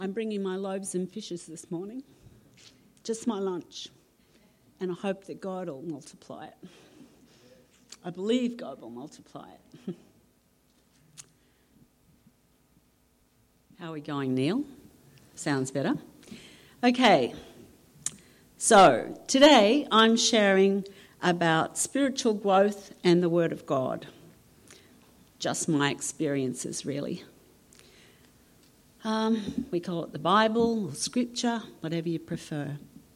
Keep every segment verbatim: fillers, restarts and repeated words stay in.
I'm bringing my loaves and fishes this morning, just my lunch, and I hope that God will multiply it. I believe God will multiply it. How are we going, Neil? Sounds better. Okay, so today I'm sharing about spiritual growth and the Word of God. Just my experiences, really. Um, we call it the Bible or Scripture, whatever you prefer.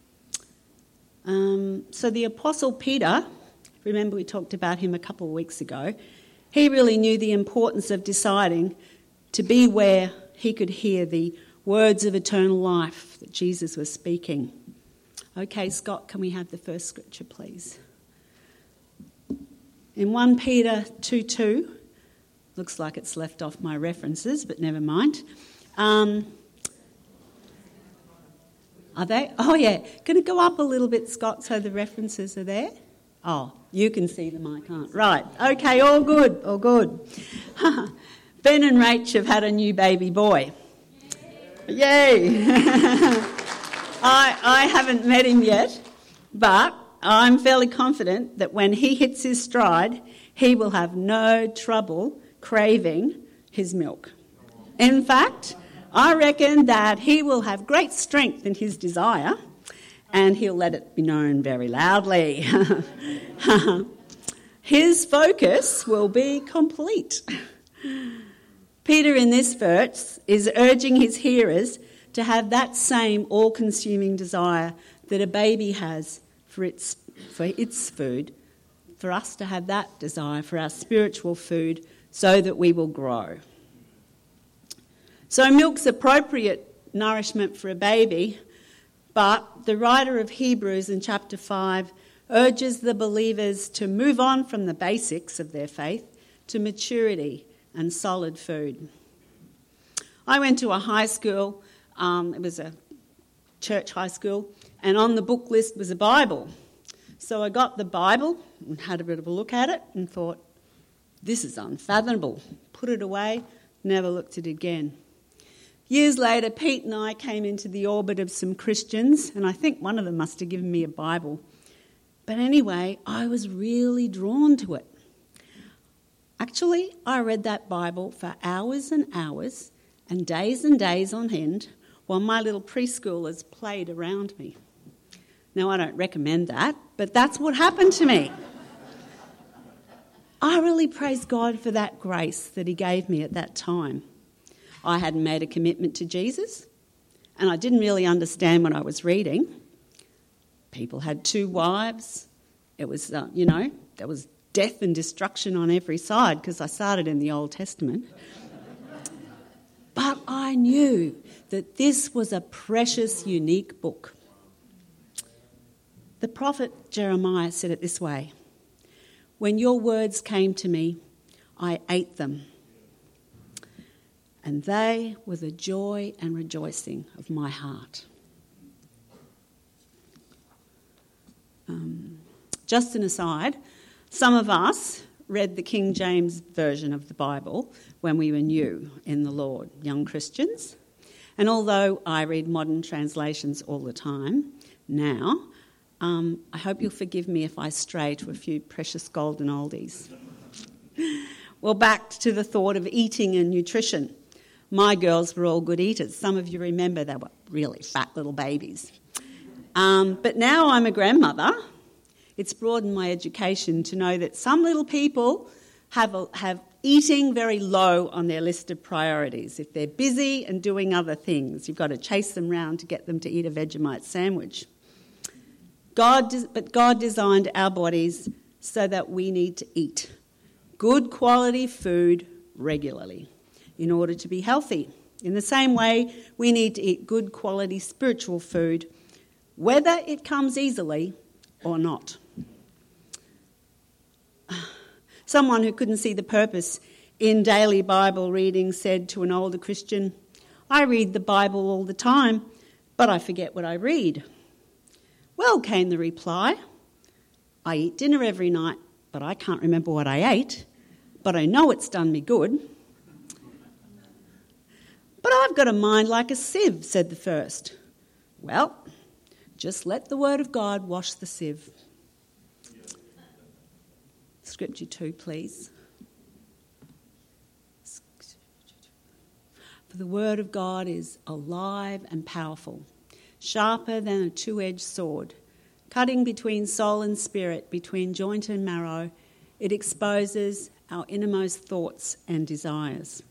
Um, so the Apostle Peter, remember we talked about him a couple of weeks ago, he really knew the importance of deciding to be where he could hear the words of eternal life that Jesus was speaking. Okay, Scott, can we have the first scripture, please? In First Peter two two, looks like it's left off my references, but never mind. Um, are they? Oh, yeah. Going to go up a little bit, Scott, so the references are there? Oh, you can see them, I can't. Right. Okay, all good, all good. Ben and Rach have had a new baby boy. Yay! I, I haven't met him yet, but I'm fairly confident that when he hits his stride, he will have no trouble craving his milk. In fact, I reckon that he will have great strength in his desire, and he'll let it be known very loudly. His focus will be complete. Peter in this verse is urging his hearers to have that same all-consuming desire that a baby has for its, for its food, for us to have that desire for our spiritual food so that we will grow. So milk's appropriate nourishment for a baby, but the writer of Hebrews in chapter five urges the believers to move on from the basics of their faith to maturity and solid food. I went to a high school, um, it was a church high school, and on the book list was a Bible. So I got the Bible and had a bit of a look at it and thought, this is unfathomable. Put it away, never looked at it again. Years later, Pete and I came into the orbit of some Christians, and I think one of them must have given me a Bible. But anyway, I was really drawn to it. Actually, I read that Bible for hours and hours and days and days on end while my little preschoolers played around me. Now, I don't recommend that, but that's what happened to me. I really praise God for that grace that he gave me at that time. I hadn't made a commitment to Jesus, and I didn't really understand what I was reading. People had two wives. It was, uh, you know, there was death and destruction on every side because I started in the Old Testament. But I knew that this was a precious, unique book. The prophet Jeremiah said it this way, "When your words came to me, I ate them, and they were the joy and rejoicing of my heart." Um, just an aside, some of us read the King James Version of the Bible when we were new in the Lord, young Christians. And although I read modern translations all the time now, um, I hope you'll forgive me if I stray to a few precious golden oldies. Well, back to the thought of eating and nutrition. My girls were all good eaters. Some of you remember they were really fat little babies. Um, but now I'm a grandmother. It's broadened my education to know that some little people have a, have eating very low on their list of priorities. If they're busy and doing other things, you've got to chase them round to get them to eat a Vegemite sandwich. God, but God designed our bodies so that we need to eat good quality food regularly in order to be healthy. In the same way, we need to eat good quality spiritual food, whether it comes easily or not. Someone who couldn't see the purpose in daily Bible reading said to an older Christian, "I read the Bible all the time, but I forget what I read." "Well," came the reply, "I eat dinner every night, but I can't remember what I ate, but I know it's done me good." But "But I've got a mind like a sieve," said the first. "Well, just let the word of God wash the sieve." Scripture two, please. "For the word of God is alive and powerful, sharper than a two-edged sword, cutting between soul and spirit, between joint and marrow. It exposes our innermost thoughts and desires."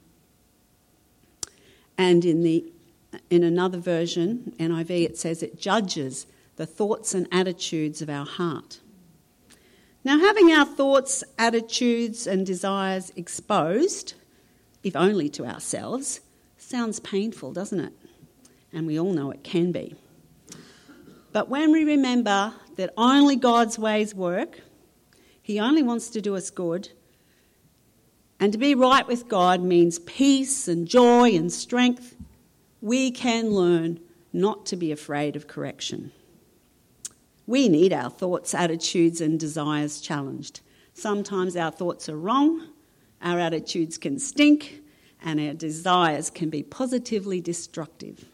And in the in another version, N I V, it says it judges the thoughts and attitudes of our heart. Now, having our thoughts, attitudes and desires exposed, if only to ourselves, sounds painful, doesn't it? And we all know it can be. But when we remember that only God's ways work, he only wants to do us good, and to be right with God means peace and joy and strength, we can learn not to be afraid of correction. We need our thoughts, attitudes and desires challenged. Sometimes our thoughts are wrong, our attitudes can stink, and our desires can be positively destructive.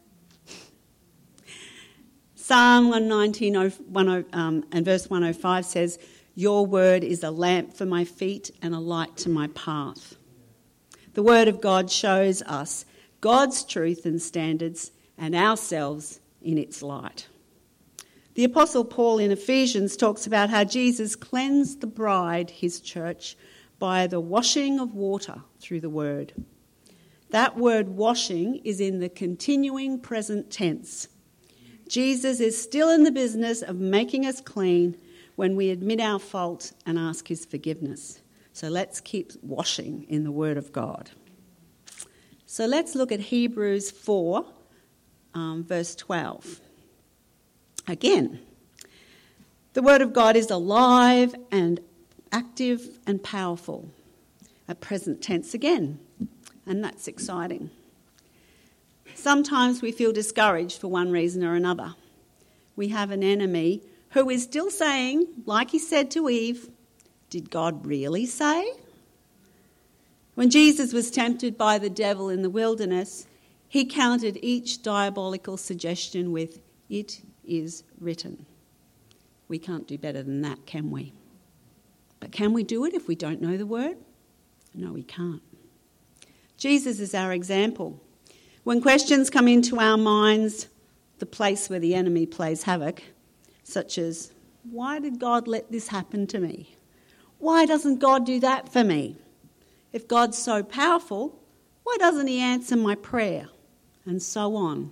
Psalm one nineteen um, and verse one oh five says, "Your word is a lamp for my feet and a light to my path." The word of God shows us God's truth and standards and ourselves in its light. The Apostle Paul in Ephesians talks about how Jesus cleansed the bride, his church, by the washing of water through the word. That word washing is in the continuing present tense. Jesus is still in the business of making us clean when we admit our fault and ask his forgiveness. So let's keep washing in the word of God. So let's look at Hebrews four, um, verse twelve. Again, the word of God is alive and active and powerful. At present tense again, and that's exciting. Sometimes we feel discouraged for one reason or another. We have an enemy who is still saying, like he said to Eve, "Did God really say?" When Jesus was tempted by the devil in the wilderness, he countered each diabolical suggestion with, "It is written." We can't do better than that, can we? But can we do it if we don't know the word? No, we can't. Jesus is our example. When questions come into our minds, the place where the enemy plays havoc, such as, "Why did God let this happen to me? Why doesn't God do that for me? If God's so powerful, why doesn't he answer my prayer?" And so on.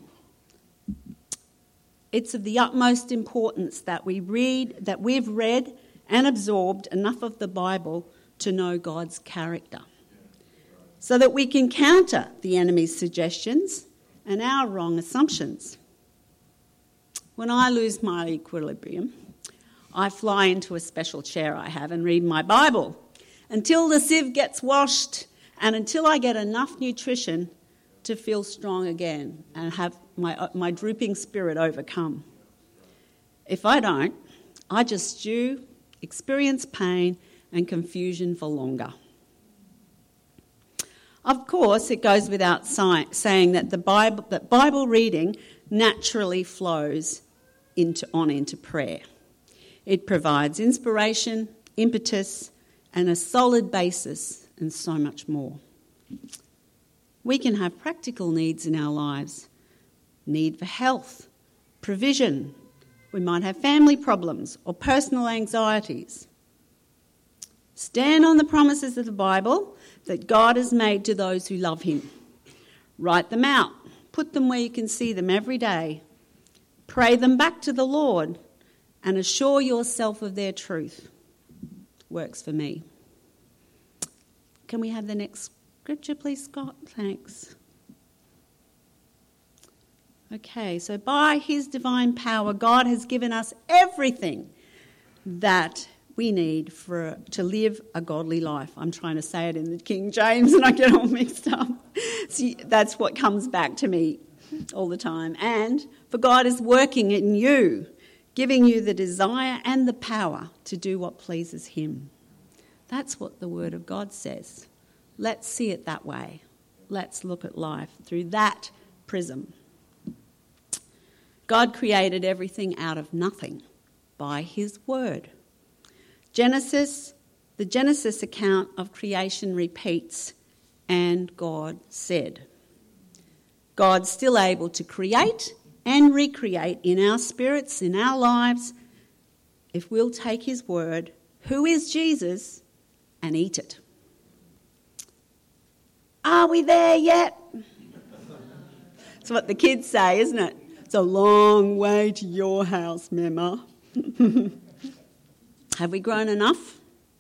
It's of the utmost importance that we read, that we've read and absorbed enough of the Bible to know God's character, so that we can counter the enemy's suggestions and our wrong assumptions. When I lose my equilibrium, I fly into a special chair I have and read my Bible until the sieve gets washed and until I get enough nutrition to feel strong again and have my, my drooping spirit overcome. If I don't, I just stew, experience pain and confusion for longer. Of course, it goes without saying that the Bible, that Bible reading naturally flows into, on into prayer. It provides inspiration, impetus, and a solid basis, and so much more. We can have practical needs in our lives. Need for health, provision. We might have family problems or personal anxieties. Stand on the promises of the Bible that God has made to those who love him. Write them out. Put them where you can see them every day. Pray them back to the Lord and assure yourself of their truth. Works for me. Can we have the next scripture, please, Scott? Thanks. Okay, so by his divine power, God has given us everything that we need for to live a godly life. I'm trying to say it in the King James and I get all mixed up. See, that's what comes back to me all the time. And for God is working in you, giving you the desire and the power to do what pleases him. That's what the Word of God says. Let's see it that way. let's look at life through that prism. God created everything out of nothing by his word. Genesis, the Genesis account of creation repeats, and God said. God's still able to create and recreate in our spirits, in our lives, if we'll take his word, who is Jesus, and eat it. Are we there yet? That's what the kids say, isn't it? It's a long way to your house, Mema. Have we grown enough?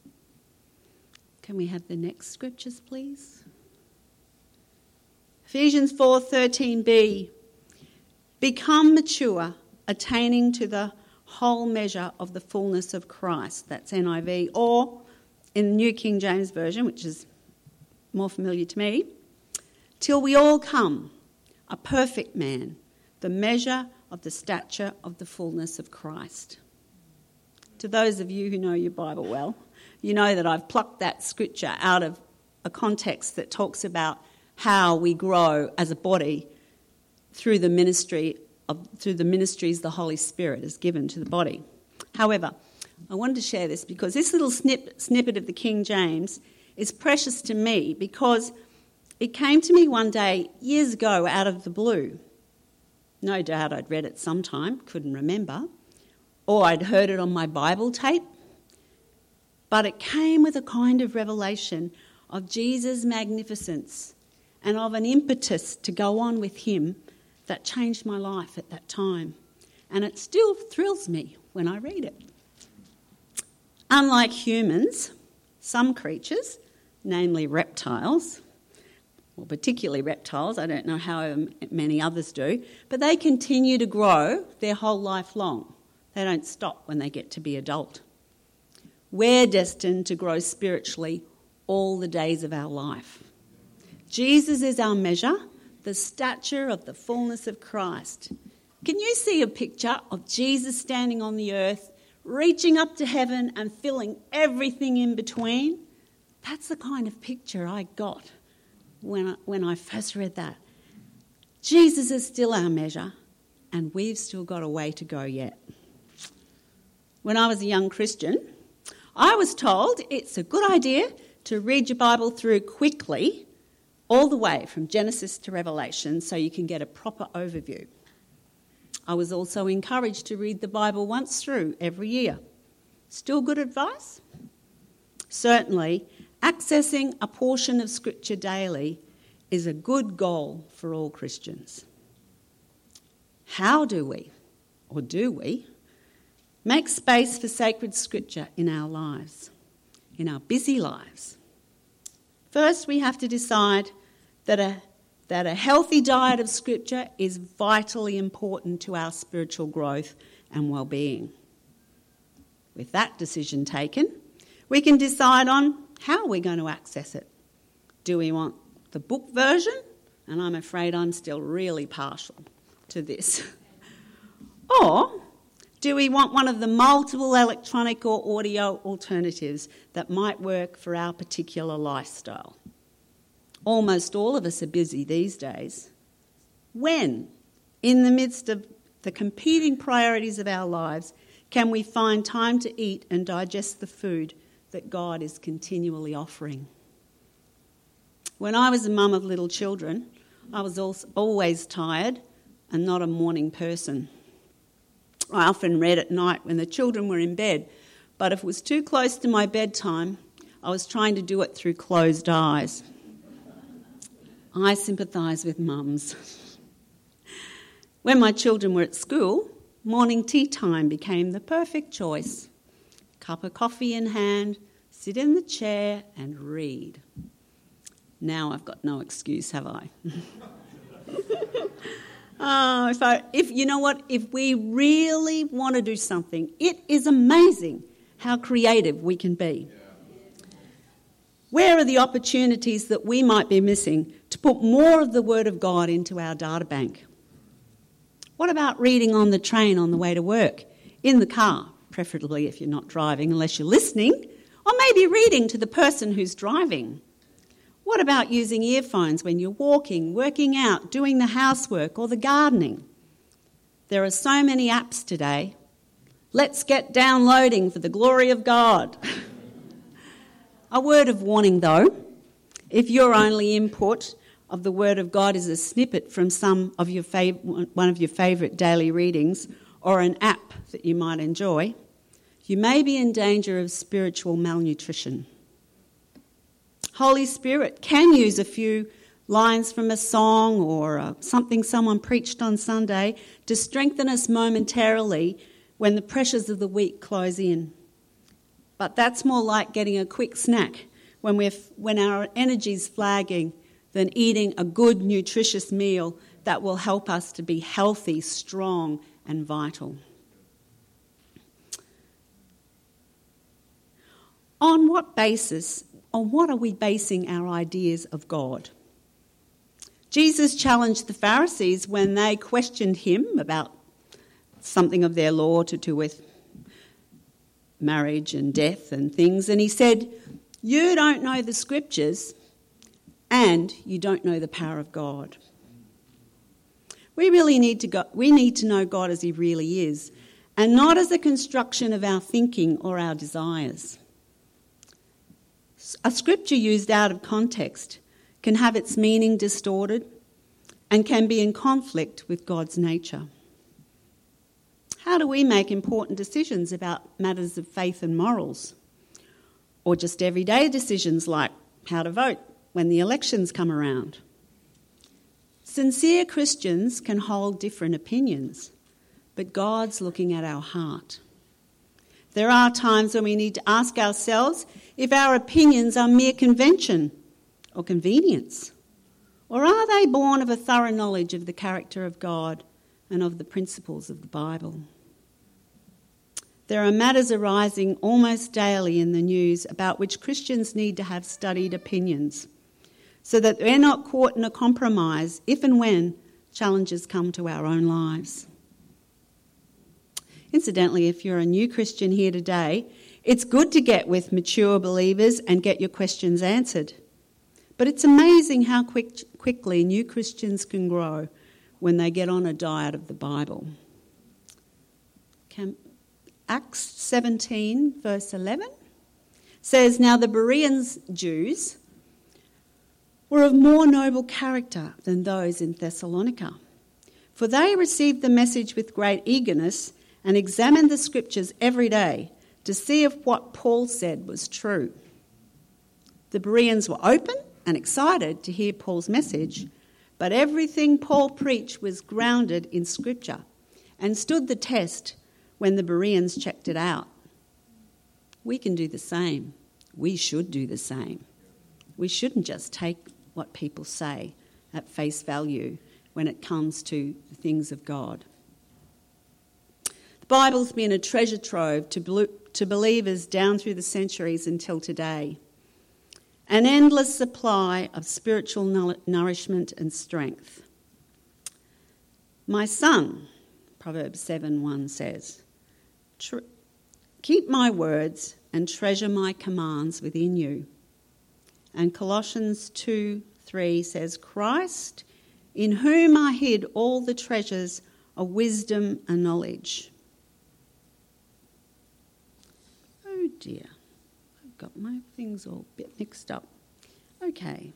Can we have the next scriptures, please? Ephesians four thirteen b. Become mature, attaining to the whole measure of the fullness of Christ. That's N I V. Or in the New King James Version, which is more familiar to me, till we all come, a perfect man, the measure of the stature of the fullness of Christ. To those of you who know your Bible well, you know that I've plucked that scripture out of a context that talks about how we grow as a body through the ministry of through the ministries the Holy Spirit has given to the body. However, I wanted to share this because this little snip, snippet of the King James is precious to me because it came to me one day years ago out of the blue. No doubt I'd read it sometime, couldn't remember, or I'd heard it on my Bible tape, but it came with a kind of revelation of Jesus' magnificence and of an impetus to go on with him that changed my life at that time. And it still thrills me when I read it. Unlike humans, some creatures, namely reptiles, or particularly reptiles, I don't know how many others do, but they continue to grow their whole life long. They don't stop when they get to be adult. We're destined to grow spiritually all the days of our life. Jesus is our measure, the stature of the fullness of Christ. Can you see a picture of Jesus standing on the earth, reaching up to heaven and filling everything in between? That's the kind of picture I got when I, when I first read that. Jesus is still our measure, and we've still got a way to go yet. When I was a young Christian, I was told it's a good idea to read your Bible through quickly, all the way from Genesis to Revelation, so you can get a proper overview. I was also encouraged to read the Bible once through every year. Still good advice? Certainly, accessing a portion of Scripture daily is a good goal for all Christians. How do we, or do we, make space for sacred Scripture in our lives, in our busy lives? First, we have to decide that a, that a healthy diet of Scripture is vitally important to our spiritual growth and well-being. With that decision taken, we can decide on how we're going to access it. Do we want the book version? And I'm afraid I'm still really partial to this. Or do we want one of the multiple electronic or audio alternatives that might work for our particular lifestyle? Almost all of us are busy these days. When, in the midst of the competing priorities of our lives, can we find time to eat and digest the food that God is continually offering? When I was a mum of little children, I was also always tired and not a morning person. I often read at night when the children were in bed, but if it was too close to my bedtime, I was trying to do it through closed eyes. I sympathise with mums. When my children were at school, morning tea time became the perfect choice. Cup of coffee in hand, sit in the chair and read. Now I've got no excuse, have I? Oh, if, I, if you know what, if we really want to do something, it is amazing how creative we can be. Where are the opportunities that we might be missing to put more of the Word of God into our data bank? What about reading on the train on the way to work, in the car, preferably if you're not driving, unless you're listening, or maybe reading to the person who's driving? What about using earphones when you're walking, working out, doing the housework or the gardening? There are so many apps today. Let's get downloading for the glory of God. A word of warning though, if your only input of the Word of God is a snippet from some of your fav- one of your favourite daily readings or an app that you might enjoy, you may be in danger of spiritual malnutrition. Holy Spirit can use a few lines from a song or uh, something someone preached on Sunday to strengthen us momentarily when the pressures of the week close in. But that's more like getting a quick snack when we're when our energy's flagging than eating a good, nutritious meal that will help us to be healthy, strong, and vital. On what basis, on what are we basing our ideas of God? Jesus challenged the Pharisees when they questioned him about something of their law to do with marriage and death and things, and he said, "You don't know the scriptures and you don't know the power of God." We really need to go, we need to know God as he really is, and not as a construction of our thinking or our desires. A scripture used out of context can have its meaning distorted and can be in conflict with God's nature. How do we make important decisions about matters of faith and morals? Or just everyday decisions like how to vote when the elections come around? Sincere Christians can hold different opinions, but God's looking at our heart. There are times when we need to ask ourselves if our opinions are mere convention or convenience, or are they born of a thorough knowledge of the character of God and of the principles of the Bible? There are matters arising almost daily in the news about which Christians need to have studied opinions so that we're not caught in a compromise if and when challenges come to our own lives. Incidentally, if you're a new Christian here today, it's good to get with mature believers and get your questions answered. But it's amazing how quick, quickly new Christians can grow when they get on a diet of the Bible. Can, Acts seventeen, verse eleven, says, "Now the Bereans Jews were of more noble character than those in Thessalonica, for they received the message with great eagerness and examined the scriptures every day to see if what Paul said was true." The Bereans were open and excited to hear Paul's message, but everything Paul preached was grounded in scripture and stood the test when the Bereans checked it out. We can do the same. We should do the same. We shouldn't just take what people say at face value when it comes to the things of God. The Bible's been a treasure trove to, to believers down through the centuries until today. An endless supply of spiritual nourishment and strength. "My son," Proverbs seven one says, "keep my words and treasure my commands within you." And Colossians two three says, "Christ, in whom are hid all the treasures of wisdom and knowledge." Oh dear, I've got my things all a bit mixed up. Okay.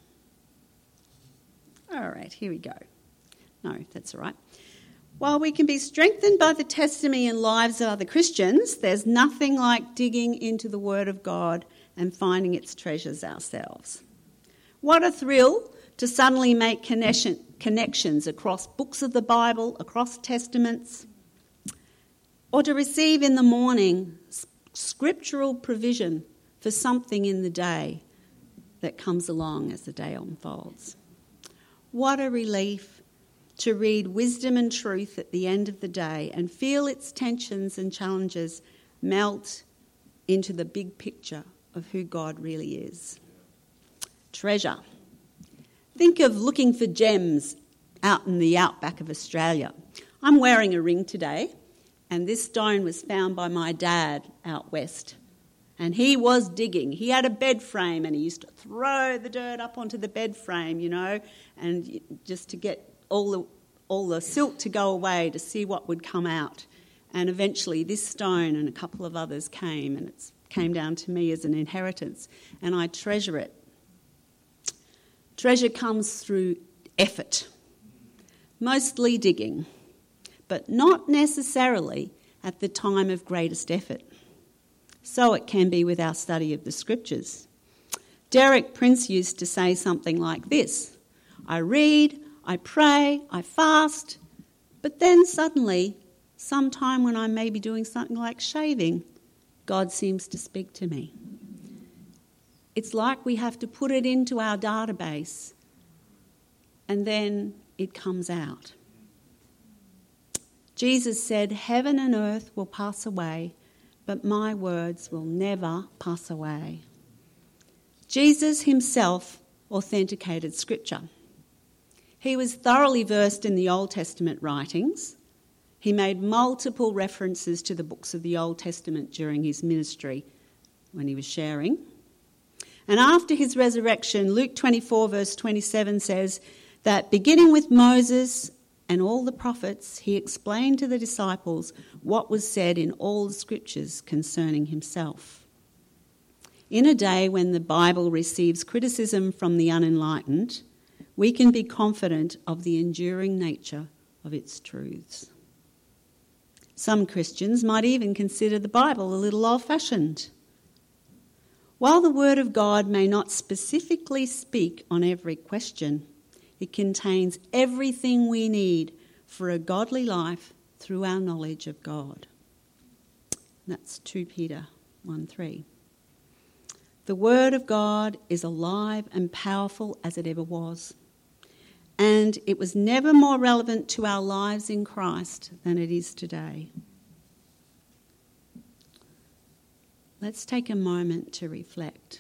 All right, here we go. No, that's all right. While we can be strengthened by the testimony and lives of other Christians, there's nothing like digging into the Word of God and finding its treasures ourselves. What a thrill to suddenly make connection, connections across books of the Bible, across testaments, or to receive in the morning scriptural provision for something in the day that comes along as the day unfolds. What a relief to read wisdom and truth at the end of the day and feel its tensions and challenges melt into the big picture of who God really is. Treasure. Think of looking for gems out in the outback of Australia. I'm wearing a ring today, and this stone was found by my dad out west. And he was digging. He had a bed frame and he used to throw the dirt up onto the bed frame, you know, and just to get all the all the silt to go away to see what would come out. And eventually this stone and a couple of others came, and it came down to me as an inheritance, and I treasure it. Treasure comes through effort, mostly digging, but not necessarily at the time of greatest effort. So it can be with our study of the scriptures. Derek Prince used to say something like this: I read, I pray, I fast, but then suddenly, sometime when I may be doing something like shaving, God seems to speak to me. It's like we have to put it into our database and then it comes out. Jesus said, heaven and earth will pass away, but my words will never pass away. Jesus himself authenticated Scripture. He was thoroughly versed in the Old Testament writings. He made multiple references to the books of the Old Testament during his ministry when he was sharing. And after his resurrection, Luke twenty-four verse twenty-seven says that beginning with Moses and all the prophets, he explained to the disciples what was said in all the scriptures concerning himself. In a day when the Bible receives criticism from the unenlightened, we can be confident of the enduring nature of its truths. Some Christians might even consider the Bible a little old-fashioned. While the Word of God may not specifically speak on every question, it contains everything we need for a godly life through our knowledge of God. That's Second Peter one three. The Word of God is alive and powerful as it ever was, and it was never more relevant to our lives in Christ than it is today. Let's take a moment to reflect.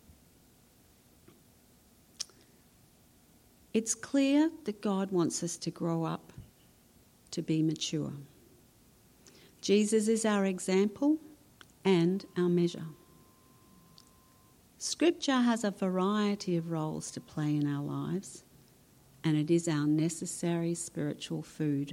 It's clear that God wants us to grow up, to be mature. Jesus is our example and our measure. Scripture has a variety of roles to play in our lives, and it is our necessary spiritual food.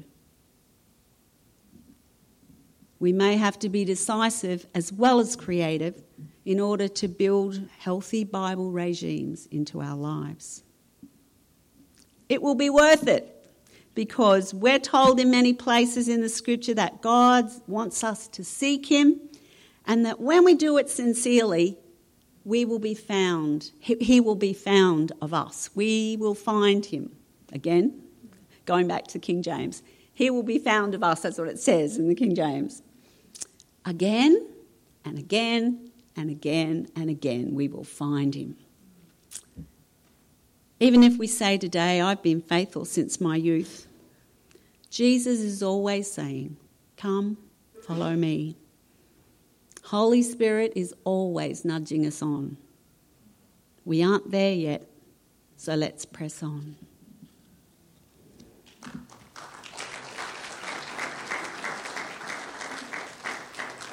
We may have to be decisive as well as creative in order to build healthy Bible regimes into our lives. It will be worth it because we're told in many places in the scripture that God wants us to seek him, and that when we do it sincerely, we will be found. He, he will be found of us. We will find him. Again, going back to King James. He will be found of us. That's what it says in the King James. Again and again and again and again we will find him. Even if we say today, I've been faithful since my youth, Jesus is always saying, come, follow me. Holy Spirit is always nudging us on. We aren't there yet, so let's press on.